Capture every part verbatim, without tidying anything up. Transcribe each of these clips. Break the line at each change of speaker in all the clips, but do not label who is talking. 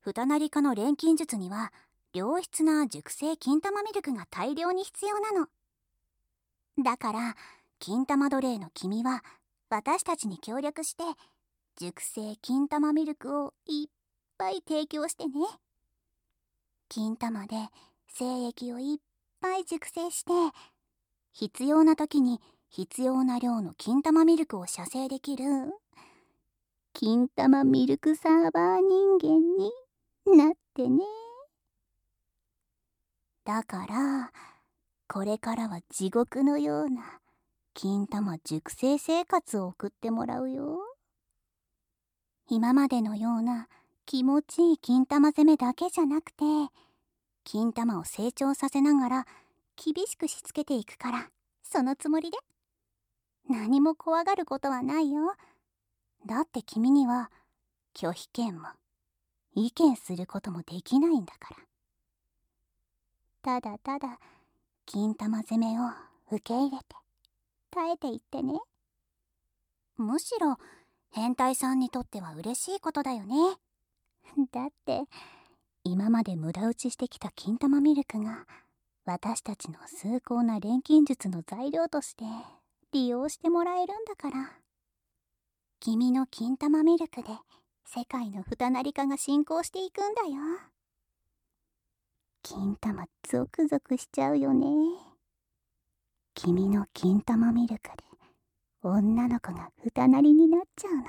フタナリ科の錬金術には良質な熟成金玉ミルクが大量に必要なの。だから金玉奴隷の君は私たちに協力して熟成金玉ミルクをいっぱい提供してね。金玉で精液をいっぱい熟成して、必要な時に必要な量の金玉ミルクを射精できる金玉ミルクサーバー人間になってね。だからこれからは地獄のような金玉熟成生活を送ってもらうよ。今までのような気持ちいい金玉攻めだけじゃなくて、金玉を成長させながら厳しくしつけていくから、そのつもりで。何も怖がることはないよ。だって君には拒否権も意見することもできないんだから。ただただ金玉攻めを受け入れて耐えていってね。むしろ変態さんにとっては嬉しいことだよね。だって今まで無駄打ちしてきた金玉ミルクが私たちの崇高な錬金術の材料として利用してもらえるんだから。君の金玉ミルクで世界のフタナリ化が進行していくんだよ。金玉ゾクゾクしちゃうよね。君の金玉ミルクで女の子がフタナリになっちゃうの。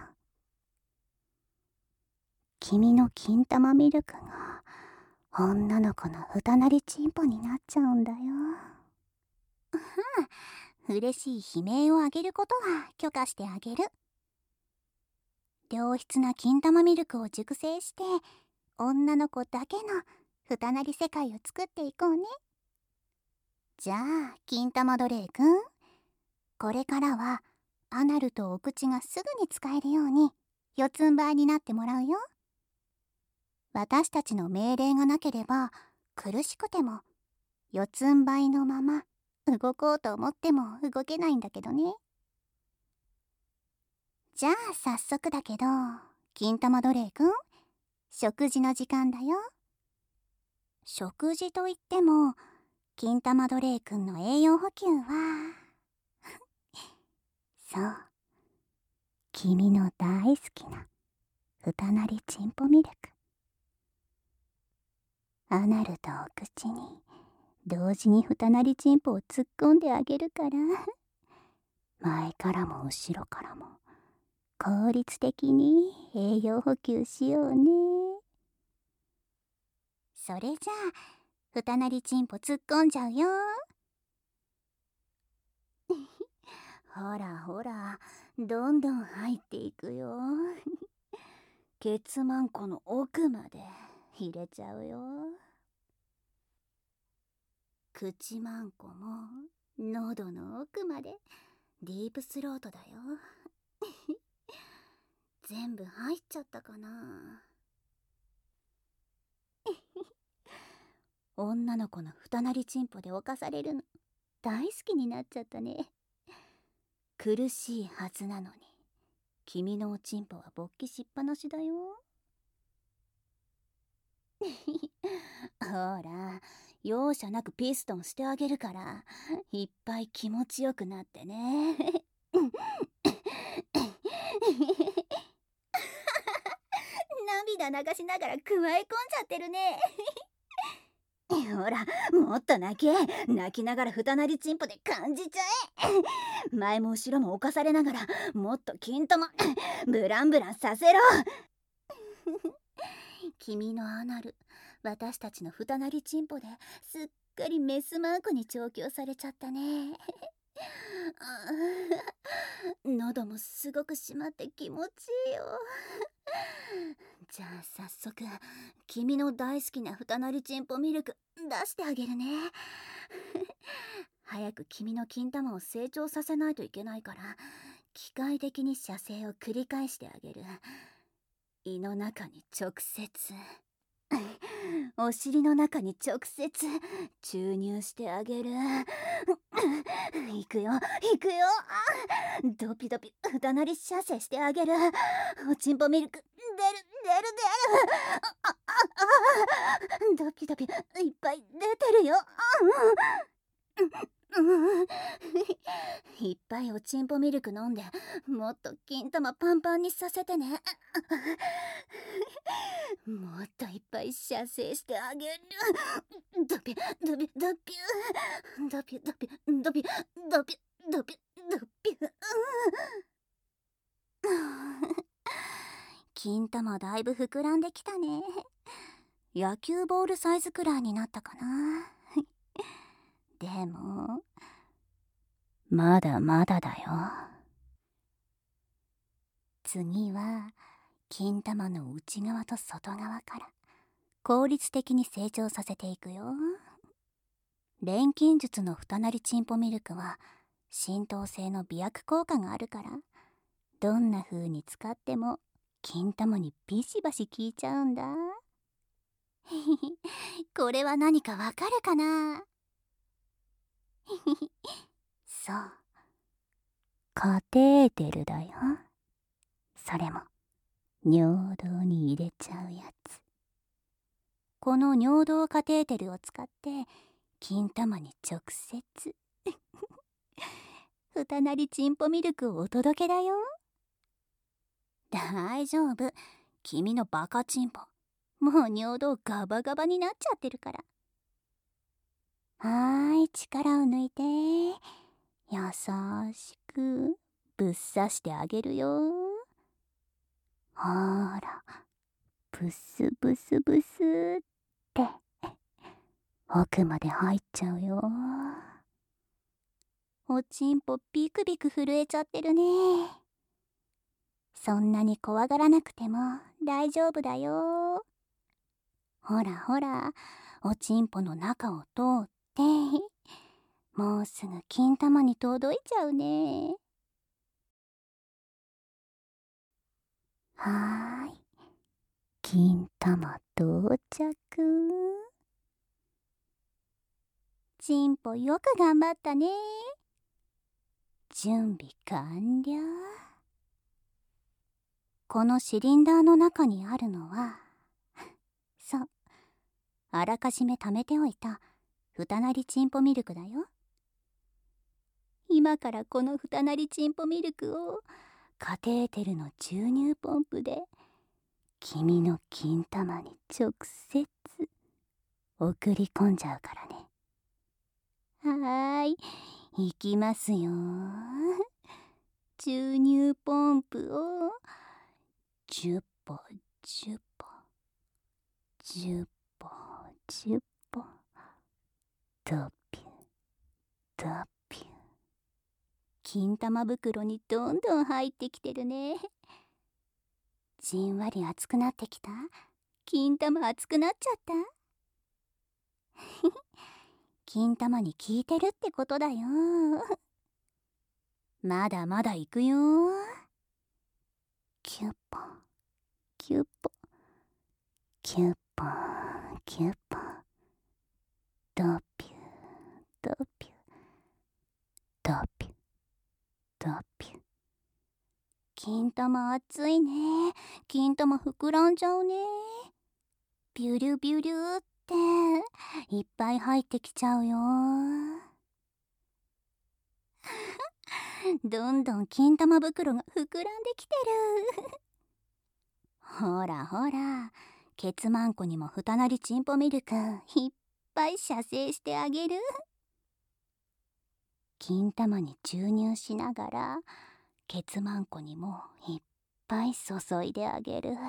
君の金玉ミルクが女の子のフタナリチンポになっちゃうんだよ。はあ、嬉しい悲鳴をあげることは許可してあげる。良質な金玉ミルクを熟成して女の子だけのフタナリ世界を作っていこうね。じゃあ金玉奴隷くん、これからはアナルとお口がすぐに使えるように四つん這いになってもらうよ。私たちの命令がなければ苦しくても四つん這いのまま動こうと思っても動けないんだけどね。じゃあ早速だけど金玉奴隷くん、食事の時間だよ。食事といっても金玉奴隷くんの栄養補給はそう、君の大好きなフタナリチンポミルク。アナルとお口に同時にフタナリチンポを突っ込んであげるから、前からも後ろからも効率的に栄養補給しようね。それじゃあフタナリチンポ突っ込んじゃうよ。ほらほら、どんどん入っていくよ。ケツマンコの奥まで入れちゃうよ。口マンコも喉の奥までディープスロートだよ。全部入っちゃったかな。女の子のフタナリチンポで侵されるの大好きになっちゃったね。苦しいはずなのに君のおちんぽは勃起しっぱなしだよ。ほら、容赦なくピストンしてあげるからいっぱい気持ちよくなってね。涙流しながらくわえ込んじゃってるね。ほら、もっと泣け。泣きながらフタナリチンポで感じちゃえ。前も後ろも侵されながらもっと金玉ブランブランさせろ。君のアナル、私たちのフタナリチンポですっかりメスマークに調教されちゃったね。喉もすごく締まって気持ちいいよ。じゃあ早速君の大好きなフタナリチンポミルク出してあげるね。早く君の金玉を成長させないといけないから機械的に射精を繰り返してあげる。胃の中に直接お尻の中に直接注入してあげる。いくよいくよ。ドピドピフタナリ射精してあげる。おちんぽミルク出る出る出る。ああおちんぽミルク飲んでもっと金玉パンパンにさせてね。もっといっぱい射精してあげる。ドビュドビュドビュドビュドビュドビュドビュドビュドビュ。金玉だいぶ膨らんできたね。野球ボールサイズくらいになったかな。でもまだまだだよ。次は金玉の内側と外側から効率的に成長させていくよ。錬金術の二なりチンポミルクは浸透性の美薬効果があるから、どんな風に使っても金玉にビシバシ効いちゃうんだ。これは何かわかるかな？そう、カテーテルだよ。それも尿道に入れちゃうやつ。この尿道カテーテルを使って金玉に直接二なりチンポミルクをお届けだよ。大丈夫、君のバカチンポもう尿道ガバガバになっちゃってるから。はーい、力を抜いて優しくぶっ刺してあげるよ。ほーら、ブスブスブスって奥まで入っちゃうよ。おちんぽビクビク震えちゃってるね。そんなに怖がらなくても大丈夫だよ。ほらほら、おちんぽの中を通ってもうすぐ金玉に届いちゃうね。はーい、金玉到着。チンポよく頑張ったね。準備完了。このシリンダーの中にあるのはそう、あらかじめ貯めておいた二なりチンポミルクだよ。今からこの二なりチンポミルクをカテーテルの注入ポンプで君の金玉に直接送り込んじゃうからね。はーい、いきますよ。注入ポンプをじゅっぽじゅっぽじゅっぽじゅっぽドピュドピュ。金玉袋にどんどん入ってきてるね。じんわり熱くなってきた？金玉熱くなっちゃった？金玉に効いてるってことだよ。まだまだいくよ。キュッポキュッポキュッポキュッポドピュドピュドピュドピュ。金玉熱いね。金玉膨らんじゃうね。ビュリュビュリュっていっぱい入ってきちゃうよ。どんどん金玉袋が膨らんできてる。ほらほら、ケツマンコにも二なりチンポミルクいっぱい射精してあげる。金玉に注入しながらケツマンコにもいっぱい注いであげる。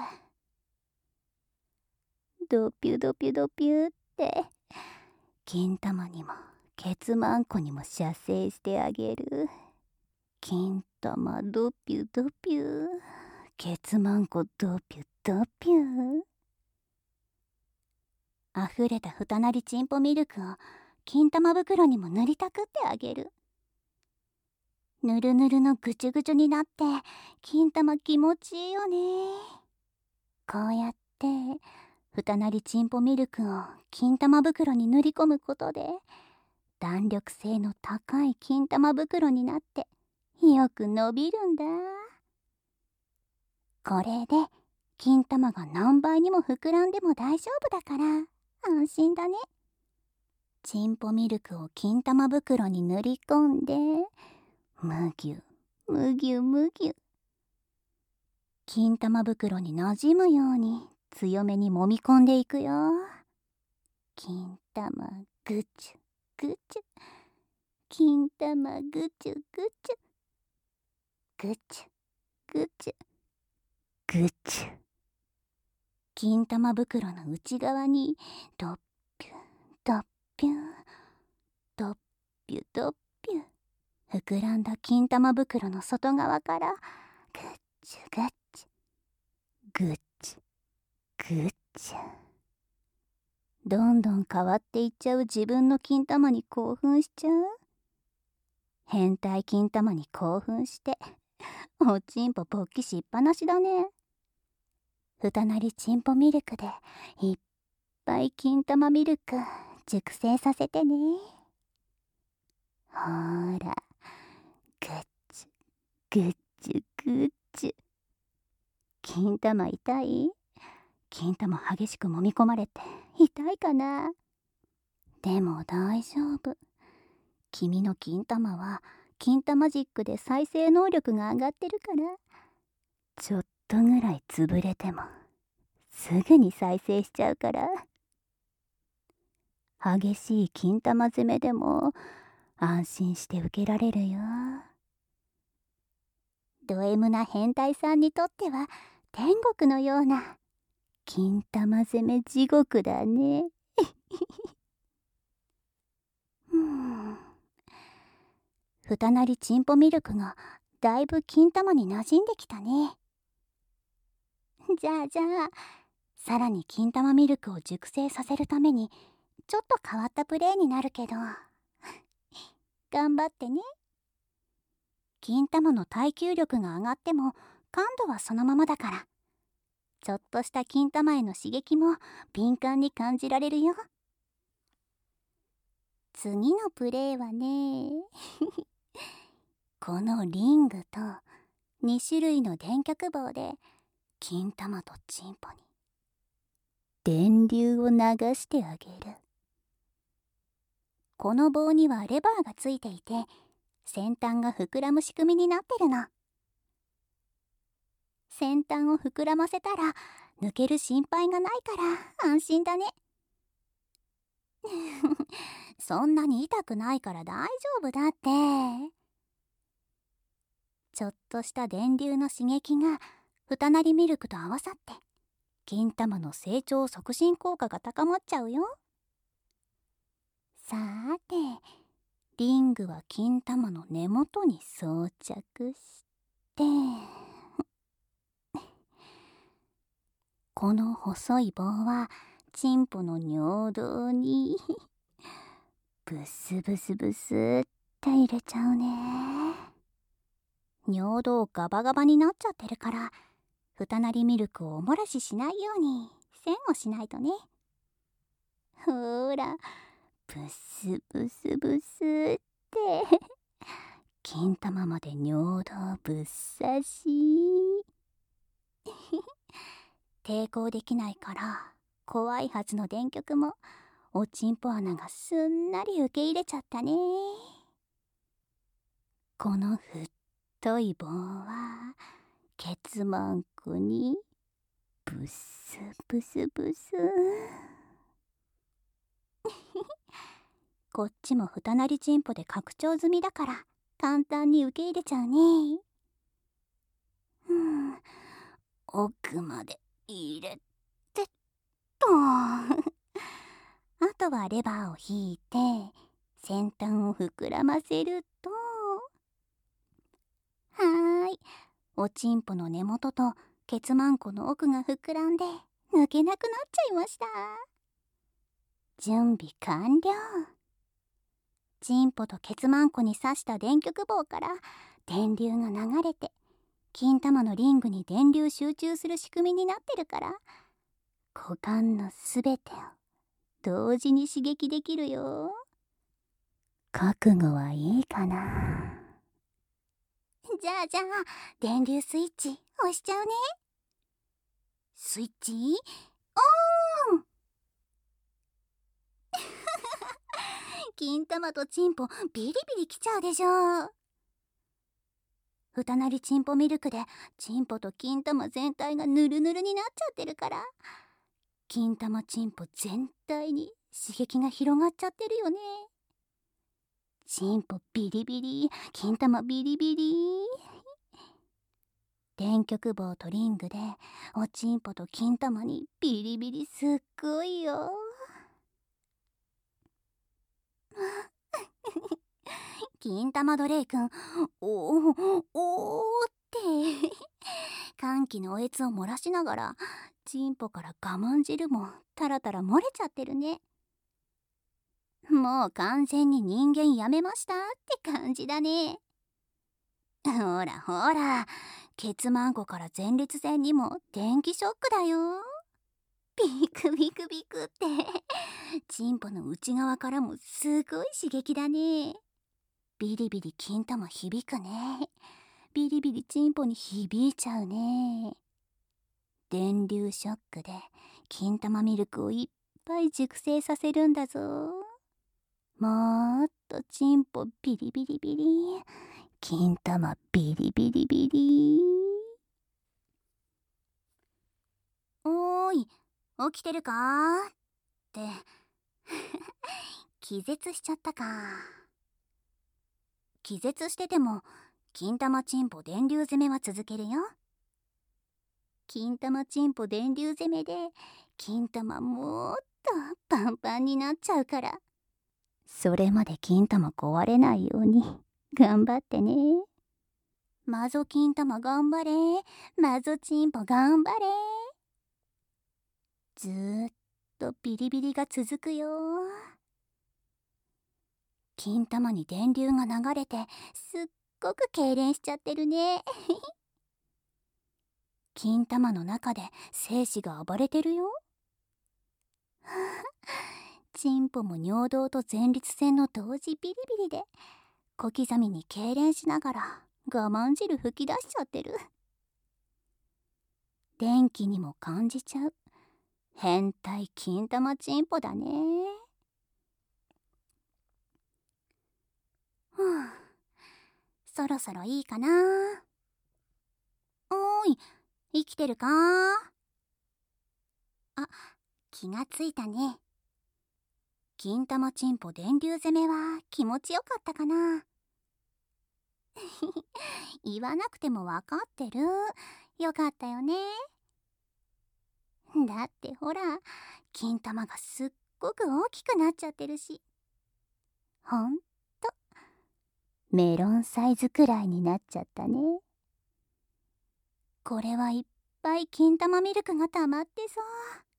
ドピュドピュドピュって金玉にもケツマンコにも射精してあげる。金玉ドピュドピュ、ケツマンコドピュドピュ。あふれた二なりチンポミルクを金玉袋にも塗りたくってあげる。ぬるぬるのぐちゅぐちゅになって金玉気持ちいいよね。こうやって二なりチンポミルクを金玉袋に塗り込むことで弾力性の高い金玉袋になってよく伸びるんだ。これで金玉が何倍にも膨らんでも大丈夫だから安心だね。チンポミルクを金玉袋に塗り込んでむぎゅむぎゅむぎゅ。金玉袋になじむように強めに揉み込んでいくよ。金玉ぐちゅぐちゅ、金玉ぐちゅぐちゅ、ぐちゅぐちゅぐちゅ。金玉袋の内側にドッピュドッピュドッピュドッピュ、膨らんだ金玉袋の外側からぐっちゅぐっちゅぐっちゅぐっちゅ。どんどん変わっていっちゃう自分の金玉に興奮しちゃう。変態金玉に興奮しておちんぽ勃起しっぱなしだね。ふたなりちんぽミルクでいっぱい金玉ミルク熟成させてね。ほーら、ぐっちゅぐっちゅぐっちゅ。金玉痛い？金玉激しく揉み込まれて痛いかな。でも大丈夫。君の金玉は金玉ジックで再生能力が上がってるから、ちょっとぐらい潰れてもすぐに再生しちゃうから。激しい金玉攻めでも安心して受けられるよ。ド M な変態さんにとっては天国のような金玉攻め地獄だね。うん、ふたなりちんぽミルクがだいぶ金玉に馴染んできたね。じゃあじゃあさらに金玉ミルクを熟成させるためにちょっと変わったプレーになるけど頑張ってね。金玉の耐久力が上がっても感度はそのままだから、ちょっとした金玉への刺激も敏感に感じられるよ。次のプレーはねこのリングとに種類の電極棒で金玉とチンポに電流を流してあげる。この棒にはレバーがついていて、先端が膨らむ仕組みになってるの。先端を膨らませたら抜ける心配がないから安心だね。そんなに痛くないから大丈夫だって。ちょっとした電流の刺激がふたなりミルクと合わさって金玉の成長促進効果が高まっちゃうよ。さーて、リングは金玉の根元に装着してこの細い棒はチンポの尿道にブスブスブスって入れちゃうね。尿道ガバガバになっちゃってるから、ふたなりミルクをおもらししないように栓をしないとね。ほーら、ブスブスブスって金玉まで尿道ぶっ刺し抵抗できないから怖いはずの電極もおちんぽ穴がすんなり受け入れちゃったね。この太い棒はケツマンコにブスブスブスこっちもふたなりチンポで拡張済みだから簡単に受け入れちゃうね。うん奥まで入れてっとあとはレバーを引いて先端を膨らませると、はーい、おちんぽの根元とケツマンコの奥が膨らんで抜けなくなっちゃいました。準備完了。チンポとケツマンコに刺した電極棒から電流が流れて金玉のリングに電流集中する仕組みになってるから、股間のすべてを同時に刺激できるよ。覚悟はいいかな。じゃあじゃあ電流スイッチ押しちゃうね。スイッチオン金玉とチンポビリビリきちゃうでしょ。 ふたなりチンポミルクでチンポと金玉全体がヌルヌルになっちゃってるから、金玉チンポ全体に刺激が広がっちゃってるよね。チンポビリビリ、金玉ビリビリ。電極棒とリングでおチンポと金玉にビリビリすっごいよ。金玉ドレイくん、おーおーって歓喜のおえつを漏らしながら、チンポから我慢汁もタラタラ漏れちゃってるね。もう完全に人間やめましたって感じだね。ほらほら、ケツマンコから前立腺にも電気ショックだよ。ビクビクビクってチンポの内側からもすごい刺激だね。ビリビリ金玉響くね。ビリビリチンポに響いちゃうね。電流ショックで金玉ミルクをいっぱい熟成させるんだぞ。もっとチンポビリビリビリ、金玉ビリビリビリ。おーい、起きてるかーって気絶しちゃったか。気絶してても金玉チンポ電流攻めは続けるよ。金玉チンポ電流攻めで金玉もっとパンパンになっちゃうから、それまで金玉壊れないように頑張ってね。マゾ金玉頑張れ、マゾチンポ頑張れ。ずーっとビリビリが続くよ。金玉に電流が流れてすっごく痙攣しちゃってるね。金玉の中で精子が暴れてるよ。チンポも尿道と前立腺の同時ビリビリで小刻みに痙攣しながら我慢汁吹き出しちゃってる。電気にも感じちゃう変態金玉チンポだね。ふぅ、そろそろいいかな。おーい、生きてるか。あ、気がついたね。金玉チンポ電流攻めは気持ちよかったかな。言わなくてもわかってる。よかったよね。だってほら、金玉がすっごく大きくなっちゃってるし。ほんとメロンサイズくらいになっちゃったね。これはいっぱい金玉ミルクが溜まってそう。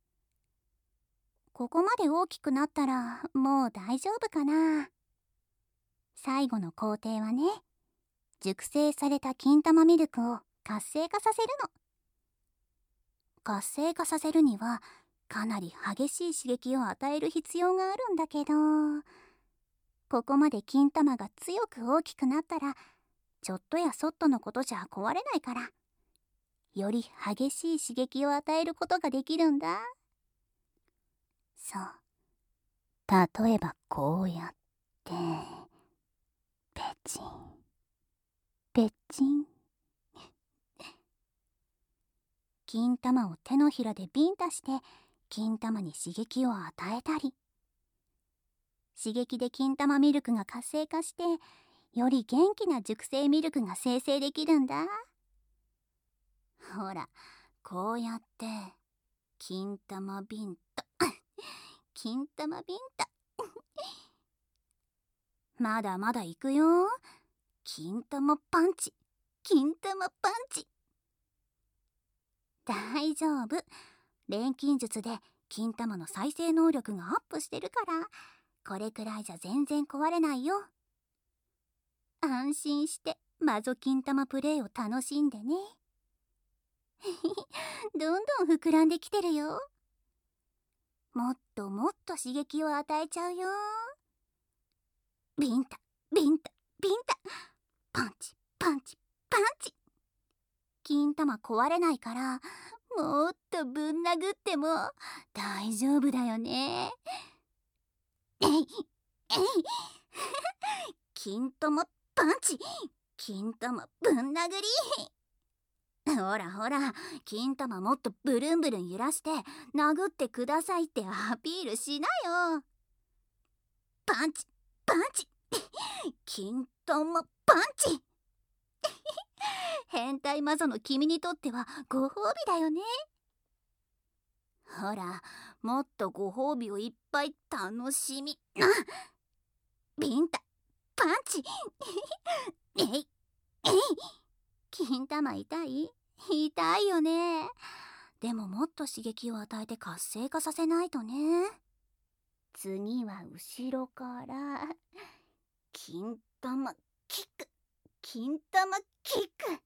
ここまで大きくなったらもう大丈夫かな。最後の工程はね、熟成された金玉ミルクを活性化させるの。活性化させるにはかなり激しい刺激を与える必要があるんだけど、ここまで金玉が強く大きくなったらちょっとやそっとのことじゃ壊れないから、より激しい刺激を与えることができるんだ。そう、例えばこうやってペチンペチン金玉を手のひらでビンタして金玉に刺激を与えたり、刺激で金玉ミルクが活性化してより元気な熟成ミルクが生成できるんだ。ほら、こうやって金玉ビンタ金玉ビンタまだまだいくよ。金玉パンチ、金玉パンチ。大丈夫、錬金術で金玉の再生能力がアップしてるから、これくらいじゃ全然壊れないよ。安心してマゾ金玉プレイを楽しんでね。どんどん膨らんできてるよ。もっともっと刺激を与えちゃうよ。ビンタビンタビンタ、パンチパンチパンチ。金玉壊れないからもっとぶん殴っても大丈夫だよね。えいえい金玉パンチ金玉ぶん殴り。ほらほら、金玉もっとブルンブルン揺らして殴ってくださいってアピールしなよ。パンチパンチ金玉パンチ変態魔女の君にとってはご褒美だよね。ほら、もっとご褒美をいっぱい楽しみな。ビンタパンチえいえい。金玉痛い？痛いよね。でももっと刺激を与えて活性化させないとね。次は後ろから金玉キック、金玉キック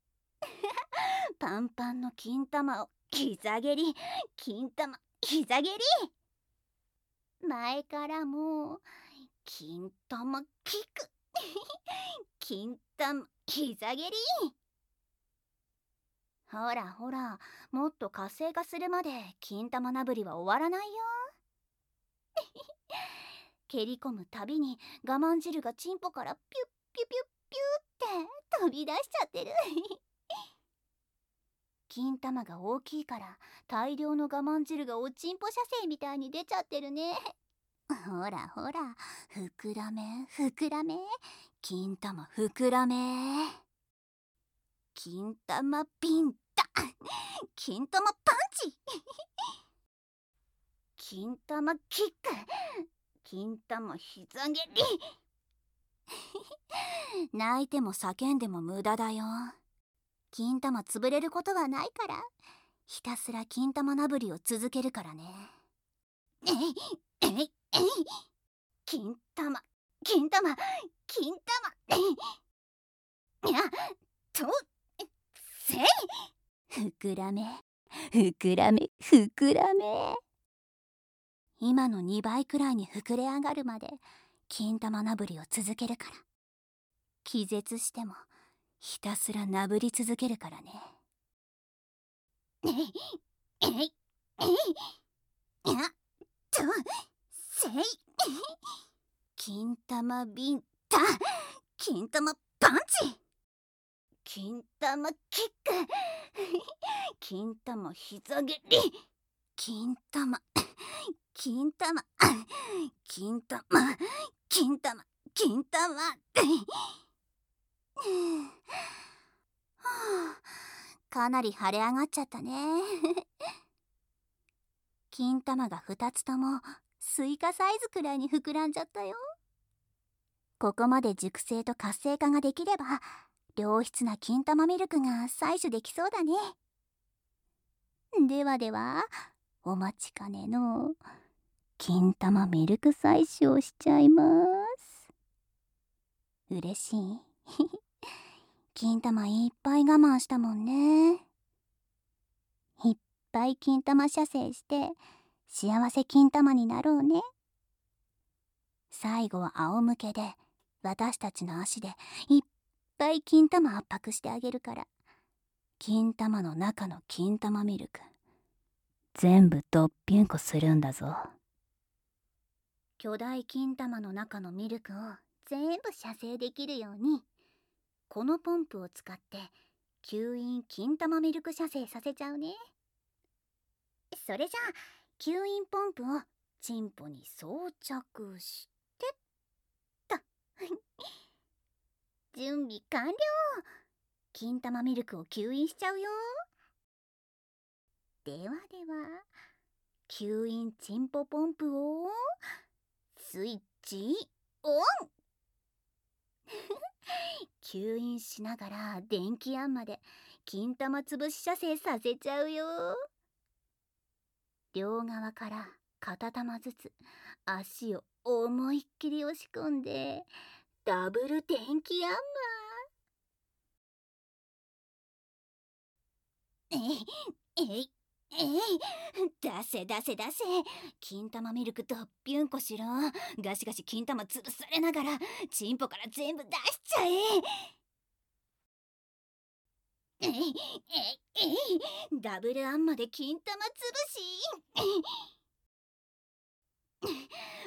パンパンの金玉を膝蹴り、金玉膝蹴り。前からも金玉キック金玉膝蹴り。ほらほら、もっと活性化するまで金玉なぶりは終わらないよ。蹴り込むたびに我慢汁がチンポからピュッピュピュッピュッって飛び出しちゃってる。金玉が大きいから大量の我慢汁がおちんぽ射精みたいに出ちゃってるね。ほらほら、膨らめ膨らめ、金玉膨らめ。金玉ピンタ金玉パンチ金玉キック、金玉膝蹴り。泣いても叫んでも無駄だよ。金玉潰れることはないから、ひたすら金玉なぶりを続けるからね。えいえいえい、金玉金玉金玉いやとせい。膨らめ膨らめ膨らめ。今のにばいくらいに膨れ上がるまで金玉なぶりを続けるから。気絶してもひたすらなぶり続けるからね。えいえいえい、やっとせい。金玉ビンタ、金玉パンチ、金玉キック、金玉膝蹴り、金玉金玉金玉金玉金玉かなり腫れ上がっちゃったね。金玉がふたつともスイカサイズくらいに膨らんじゃったよ。ここまで熟成と活性化ができれば良質な金玉ミルクが採取できそうだね。ではでは、お待ちかねの金玉ミルク採取をしちゃいます。嬉しい？金玉いっぱい我慢したもんね。いっぱい金玉射精して幸せ金玉になろうね。最後は仰向けで私たちの足でいっぱい金玉圧迫してあげるから、金玉の中の金玉ミルク全部ドッピュンコするんだぞ。巨大金玉の中のミルクを全部射精できるように、このポンプを使って吸引金玉ミルク射精させちゃうね。それじゃあ吸引ポンプをチンポに装着してっと準備完了。金玉ミルクを吸引しちゃうよ。ではでは、吸引チンポポンプをスイッチオン。吸引しながら電気あんまで金玉つぶし射精させちゃうよ。両側から片玉ずつ足を思いっきり押し込んでダブル電気あんま。えいえいえい、出せ出せ出せ、金玉ミルクドッピュンコしろ。ガシガシ金玉潰されながらチンポから全部出しちゃえ。えいえいえい、ダブルあんまで金玉潰し。